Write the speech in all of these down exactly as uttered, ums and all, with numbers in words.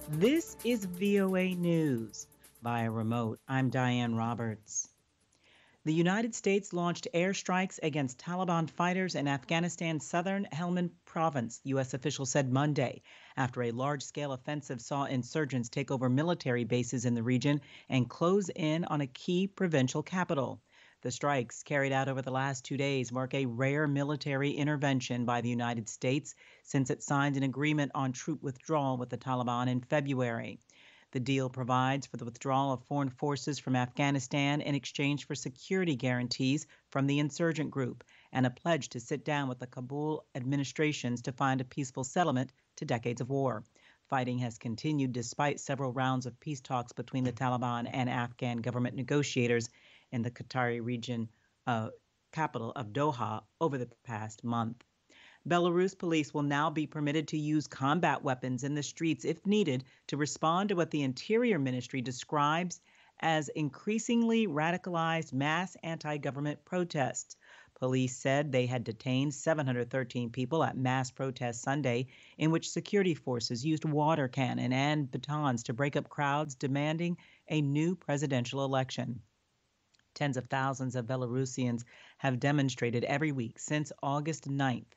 This is V O A News via remote. I'm Diane Roberts. The United States launched airstrikes against Taliban fighters in Afghanistan's southern Helmand province, U S officials said Monday, after a large scale offensive saw insurgents take over military bases in the region and close in on a key provincial capital. The strikes carried out over the last two days mark a rare military intervention by the United States since it signed an agreement on troop withdrawal with the Taliban in February. The deal provides for the withdrawal of foreign forces from Afghanistan in exchange for security guarantees from the insurgent group and a pledge to sit down with the Kabul administrations to find a peaceful settlement to decades of war. Fighting has continued despite several rounds of peace talks between the Taliban and Afghan government negotiators in the Qatari region uh, capital of Doha over the past month. Belarus police will now be permitted to use combat weapons in the streets if needed to respond to what the Interior Ministry describes as increasingly radicalized mass anti-government protests. Police said they had detained seven hundred thirteen people at mass protests Sunday, in which security forces used water cannon and batons to break up crowds demanding a new presidential election. Tens of thousands of Belarusians have demonstrated every week since August ninth.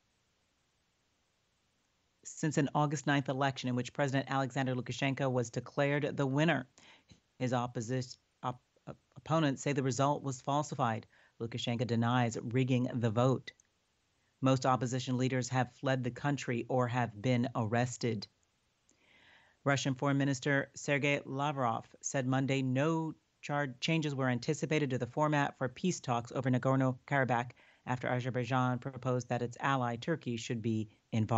Since an August ninth election in which President Alexander Lukashenko was declared the winner. His opposition, op, op, opponents say the result was falsified. Lukashenko denies rigging the vote. Most opposition leaders have fled the country or have been arrested. Russian Foreign Minister Sergei Lavrov said Monday no charge changes were anticipated to the format for peace talks over Nagorno-Karabakh after Azerbaijan proposed that its ally Turkey should be involved.